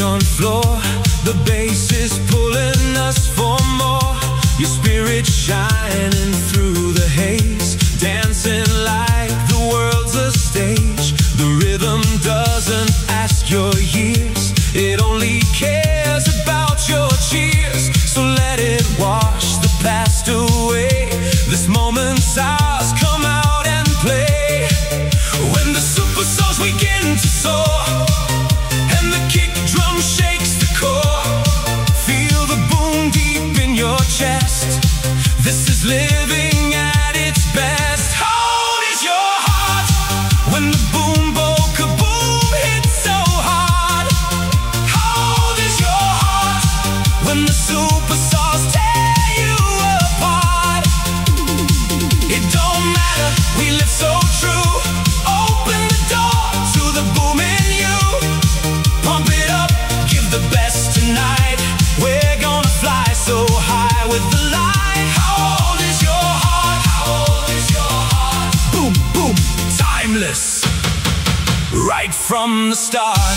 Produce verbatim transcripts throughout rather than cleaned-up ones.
on floor. The bass is pulling us for more. Your spirit shining through the haze, dancing like the world's a stage. The rhythm doesn't ask your years, it only cares about your cheers. So let it wash the past away. This moment's ours, come out and play. When the super souls begin to soar and the kick drum shakes the core, feel the boom deep in your chest. This is living at its best. How old is your heart when the boom boom kaboom hits so hard? How old is your heart when the superstars tear you apart? It don't matter, we live so true. Open the door to the boom in you. Pump it up, give the best tonight. We're gonna fly so high with the light. How old is your heart? How old is your heart? Boom, boom, timeless, right from the start.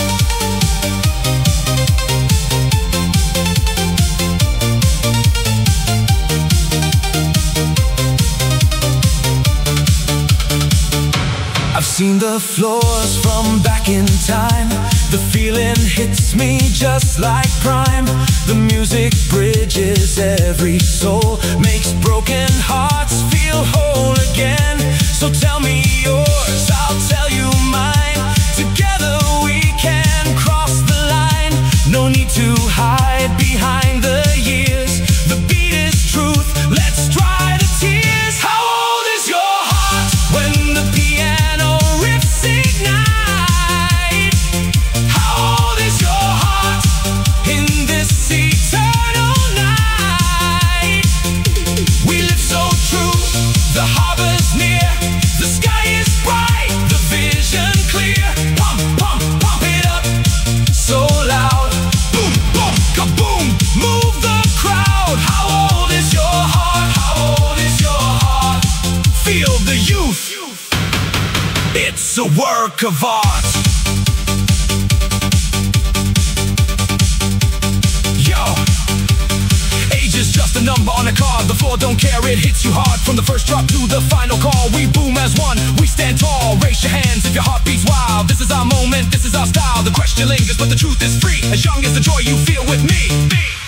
I've seen the floors from back in time. The feeling hits me just like prime. The music bridges every soul, makes broken hearts feel whole again. So tell me yours, I'll tell you mine. Together we can cross the line. No need to hide behind the years. The beat is truth, let's dry the tears. How old is your heart when the piano riffs ignite? How old is your heart in this eternal night? We live so true, the harbor's near, the sky is bright, the vision clear. Pump, pump, pump it up so loud. Boom, boom, kaboom, move the crowd. How old is your heart? How old is your heart? Feel the youth, it's a work of art. Yo, age is just a number on a card. The floor don't care, it hits you hard. From the first drop to the final call, we boom as one, we stand tall. Raise your hands if your heart beats wild. This is our moment, this is our style. The question lingers, but the truth is free. As young as the joy you feel with me.